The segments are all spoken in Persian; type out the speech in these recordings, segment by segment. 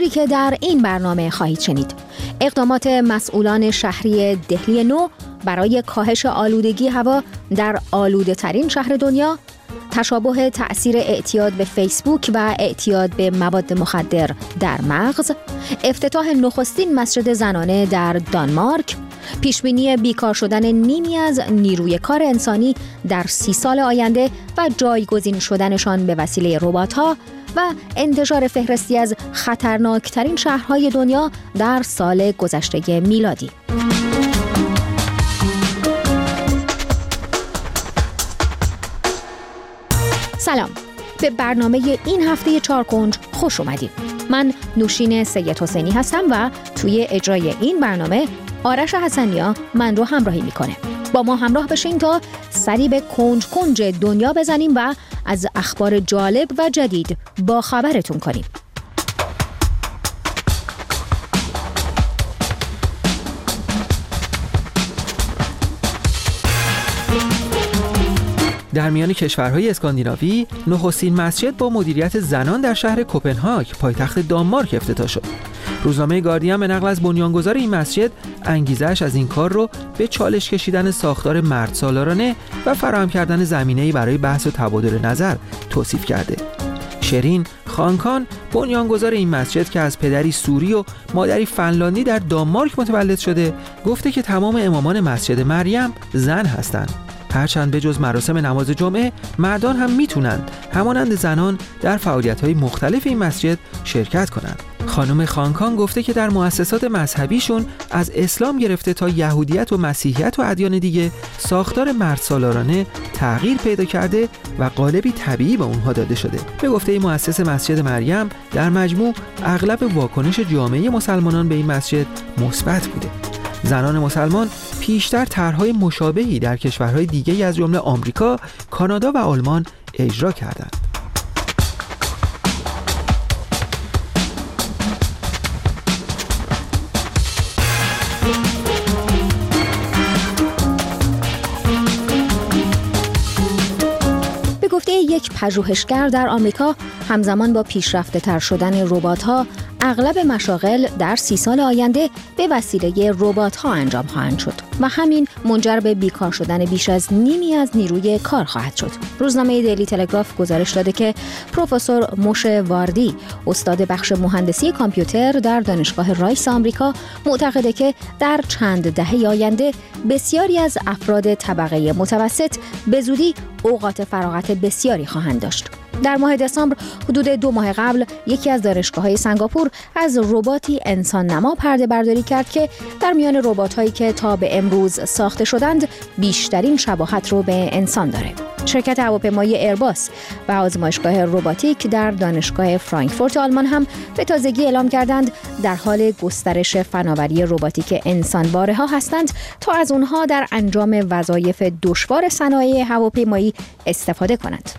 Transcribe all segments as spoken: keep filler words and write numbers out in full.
که در این برنامه خواهید شنید: اقدامات مسئولان شهری دهلی نو برای کاهش آلودگی هوا در آلوده ترین شهر دنیا، تشابه تأثیر اعتیاد به فیسبوک و اعتیاد به مواد مخدر در مغز، افتتاح نخستین مسجد زنانه در دانمارک، پیشبینی بیکار شدن نیمی از نیروی کار انسانی در سی سال آینده و جایگزین شدنشان به وسیله ربات‌ها و انتشار فهرستی از خطرناکترین شهرهای دنیا در سال گذشته میلادی. سلام، به برنامه این هفته چارکنج خوش اومدید. من نوشین سید حسینی هستم و توی اجرای این برنامه آرش حسنیا من رو همراهی میکنه. با ما همراه بشین تا سری به کنج کنج دنیا بزنیم و از اخبار جالب و جدید با خبرتون کنیم. در میان کشورهای اسکاندیناوی، نخستین مسجد با مدیریت زنان در شهر کوپنهاگ، پایتخت دانمارک افتتاح شد. روزنامه گاردین به نقل از بنیانگذار این مسجد، انگیزش از این کار رو به چالش کشیدن ساختار مردسالارانه و فراهم کردن زمینه‌ای برای بحث و تبادل نظر توصیف کرده. شرین خانکان، بنیانگذار این مسجد که از پدری سوری و مادری فنلاندی در دانمارک متولد شده، گفته که تمام امامان مسجد مریم زن هستند. هرچند به جز مراسم نماز جمعه، مردان هم میتونند همانند زنان در فعالیت‌های مختلف این مسجد شرکت کنند. خانم خانکان گفته که در مؤسسات مذهبیشون از اسلام گرفته تا یهودیت و مسیحیت و ادیان دیگه، ساختار مردسالارانه تغییر پیدا کرده و قالبی طبیعی به اونها داده شده. به گفته مؤسس مسجد مریم، در مجموع اغلب واکنش جامعه مسلمانان به این مسجد مثبت بوده. زنان مسلمان پیشتر طرح‌های مشابهی در کشورهای دیگه از جمله آمریکا، کانادا و آلمان اجرا کردند. به گفته یک پژوهشگر در آمریکا، همزمان با پیشرفته تر شدن ربات‌ها، اغلب مشاغل در سی سال آینده به وسیله ربات‌ها انجام خواهند شد و همین منجر به بیکار شدن بیش از نیمی از نیروی کار خواهد شد. روزنامه دیلی تلگراف گزارش داده که پروفسور موشه واردی، استاد بخش مهندسی کامپیوتر در دانشگاه رایس آمریکا، معتقده که در چند دهه آینده بسیاری از افراد طبقه متوسط به زودی اوقات فراغت بسیاری خواهند داشت. در ماه دسامبر، حدود دو ماه قبل، یکی از دانشگاه‌های سنگاپور از رباتی انسان نما پرده برداری کرد که در میان ربات‌هایی که تا به امروز ساخته شدند، بیشترین شباهت رو به انسان داره. شرکت هواپیمایی ایرباس و آزمایشگاه رباتیک در دانشگاه فرانکفورت آلمان هم به تازگی اعلام کردند در حال گسترش فناوری رباتیک انسان‌باره‌ها هستند تا از اونها در انجام وظایف دشوار صنایع هواپیمایی استفاده کنند.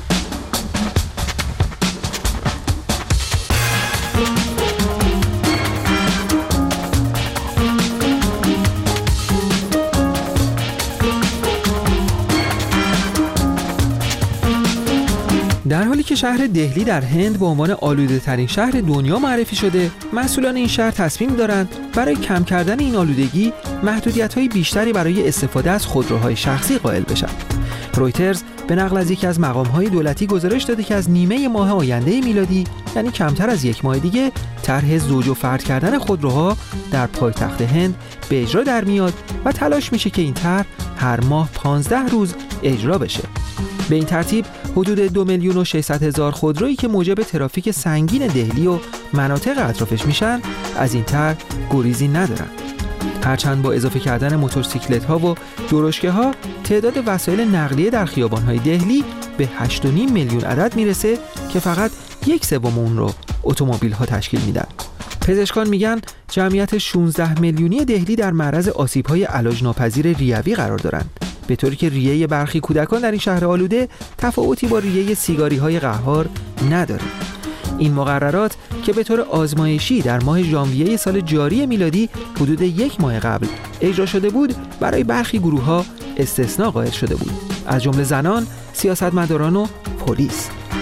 در حالی که شهر دهلی در هند به عنوان آلوده ترین شهر دنیا معرفی شده، مسئولان این شهر تصمیم دارند برای کم کردن این آلودگی محدودیت‌های بیشتری برای استفاده از خودروهای شخصی قائل بشن. رویترز به نقل از یکی از مقام‌های دولتی گزارش داده که از نیمه ماه آینده میلادی، یعنی کمتر از یک ماه دیگه، طرح زوج و فرد کردن خودروها در پایتخت هند به اجرا در میاد و تلاش میشه که این طرح هر ماه پانزده روز اجرا بشه. به این ترتیب حدود دو میلیون و ششصد هزار خودرویی که موجب ترافیک سنگین دهلی و مناطق اطرافش میشن، از این طرح گریزی ندارن. هرچند با اضافه کردن موتورسیکلت‌ها و درشکه‌ها، تعداد وسایل نقلیه در خیابان‌های دهلی به هشت و نیم میلیون عدد میرسه که فقط یک سوم اون رو اتومبیل‌ها تشکیل میدن. پزشکان میگن جمعیت شانزده میلیونی دهلی در معرض آسیب‌های علاج ناپذیر ریوی قرار دارند، به طوری که ریه برخی کودکان در این شهر آلوده تفاوتی با ریه سیگاری‌های قهار نداره. این مقررات که به طور آزمایشی در ماه ژانویه سال جاری میلادی حدود یک ماه قبل اجرا شده بود، برای برخی گروه‌ها استثناء قائل شده بود، از جمله زنان، سیاستمداران و پلیس.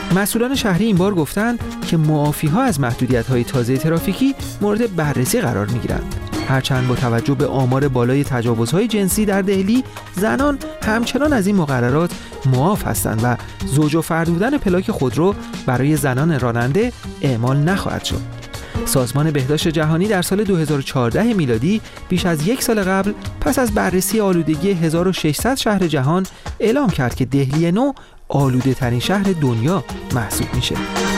مسئولان شهری این بار گفتند که معافی‌ها از محدودیت‌های تازه ترافیکی مورد بررسی قرار می‌گیرند. هرچند با توجه به آمار بالای تجاوزهای جنسی در دهلی، زنان همچنان از این مقررات معاف هستند و زوج و فرد بودن پلاک خودرو برای زنان راننده اعمال نخواهد شد. سازمان بهداشت جهانی در سال دو هزار و چهارده میلادی بیش از یک سال قبل پس از بررسی آلودگی هزار و ششصد شهر جهان اعلام کرد که دهلی نو آلوده ترین شهر دنیا محسوب میشه.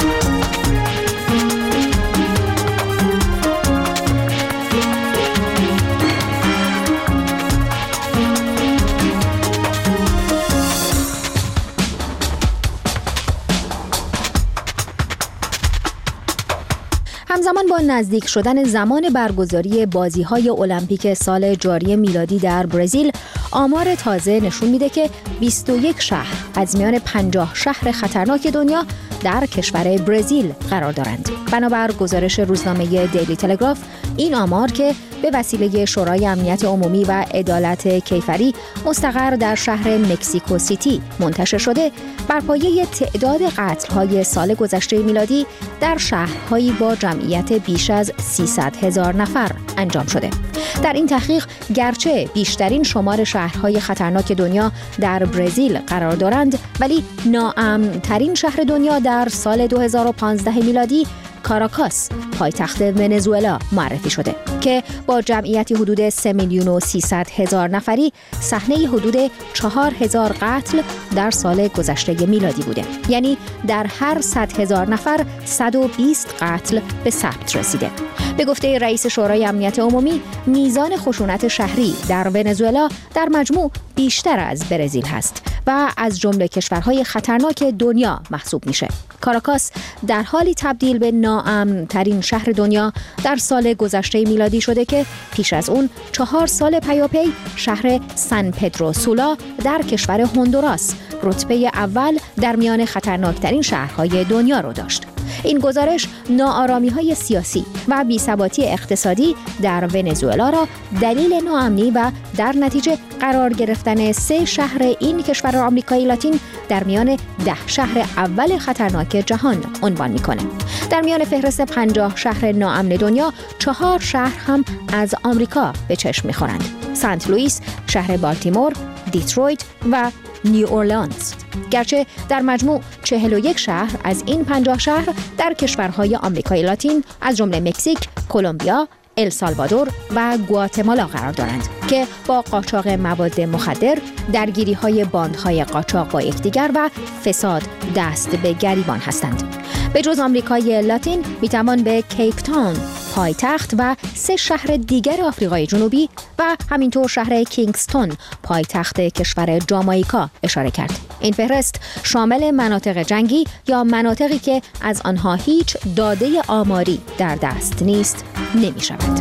همزمان با نزدیک شدن زمان برگزاری بازی‌های المپیک سال جاری میلادی در برزیل، آمار تازه نشون میده که بیست و یک شهر از میان پنجاه شهر خطرناک دنیا در کشور برزیل قرار دارند. بنابر گزارش روزنامه دیلی تلگراف، این آمار که به وسیله شورای امنیت عمومی و عدالت کیفری مستقر در شهر مکزیکو سیتی منتشر شده، بر پایه تعداد قتل‌های سال گذشته میلادی در شهرهایی با جمعیت بیش از سیصد هزار نفر انجام شده. در این تحقیق گرچه بیشترین شمار شهرهای خطرناک دنیا در برزیل قرار دارند، ولی ناامن‌ترین شهر دنیا در سال دو هزار و پانزده میلادی کاراکاس، پایتخت ونزوئلا، معرفی شده که با جمعیتی حدود سه میلیون و سیصد هزار نفری صحنه حدود چهار هزار قتل در سال گذشته میلادی بوده. یعنی در هر صد هزار نفر صد و بیست قتل به ثبت رسیده. به گفته رئیس شورای امنیت عمومی، میزان خشونت شهری در ونزوئلا در مجموع بیشتر از برزیل هست و از جمله کشورهای خطرناک دنیا محسوب میشه. کاراکاس در حالی تبدیل به ناامن‌ترین شهر دنیا در سال گذشته میلادی شده که پیش از اون چهار سال پیاپی شهر سان پدرو سولا در کشور هندوراس رتبه اول در میان خطرناکترین شهرهای دنیا رو داشت. این گزارش ناآرامی‌های سیاسی و بی‌ثباتی اقتصادی در ونزوئلا را دلیل ناامنی و در نتیجه قرار گرفتن سه شهر این کشور آمریکای لاتین در میان ده شهر اول خطرناک جهان عنوان می‌کنه. در میان فهرست پنجاه شهر ناامن دنیا، چهار شهر هم از آمریکا به چشم می‌خورند: سنت لوئیس، شهر بالتیمور، دیترویت و نیو اورلانز. گرچه در مجموع چهل و یک شهر از این پنجاه شهر در کشورهای آمریکای لاتین از جمله مکزیک، کلمبیا، السالوادور و گواتمالا قرار دارند که با قاچاق مواد مخدر، درگیری‌های باندهای قاچاق با یکدیگر و فساد دست به گریبان هستند. به جز آمریکای لاتین میتوان به کیپ تاون، پایتخت و سه شهر دیگر آفریقای جنوبی و همینطور شهر کینگستون، پایتخت کشور جامائیکا اشاره کرد. این فهرست شامل مناطق جنگی یا مناطقی که از آنها هیچ داده آماری در دست نیست نمی شود.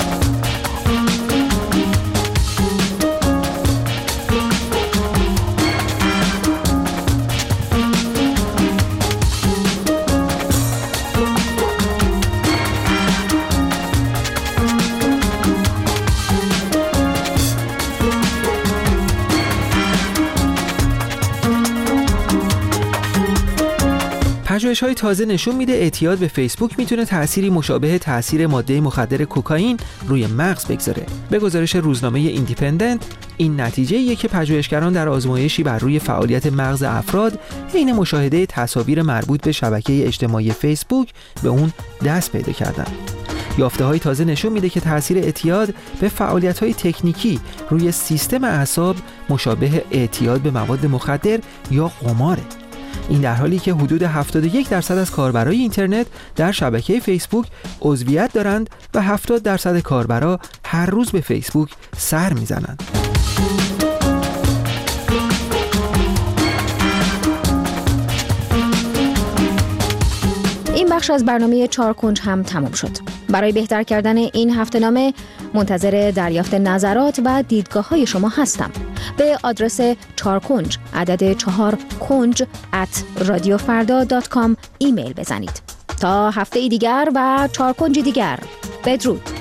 پژوهش‌های تازه نشون میده اعتیاد به فیسبوک میتونه تأثیری مشابه تأثیر ماده مخدر کوکائین روی مغز بگذاره. به گزارش روزنامه ایندیپندنت، این نتیجه‌ایه که پژوهشگران در آزمایشی بر روی فعالیت مغز افراد حین مشاهده تصاویر مربوط به شبکه اجتماعی فیسبوک به اون دست پیدا کردن. یافته‌های تازه نشون میده که تأثیر اعتیاد به فعالیت‌های تکنیکی روی سیستم اعصاب مشابه اعتیاد به مواد مخدر یا قماره. این در حالی که حدود هفتاد و یک درصد از کاربرای اینترنت در شبکه فیسبوک عضویت دارند و هفتاد درصد کاربرا هر روز به فیسبوک سر میزنند. این بخش از برنامه چهار کنج هم تمام شد. برای بهتر کردن این هفته‌نامه منتظر دریافت نظرات و دیدگاه‌های شما هستم. به آدرس چهار کنج عدد چهار کنج ات رادیو فردا دات کام ایمیل بزنید. تا هفته دیگر و چهار کنج دیگر، بدرود.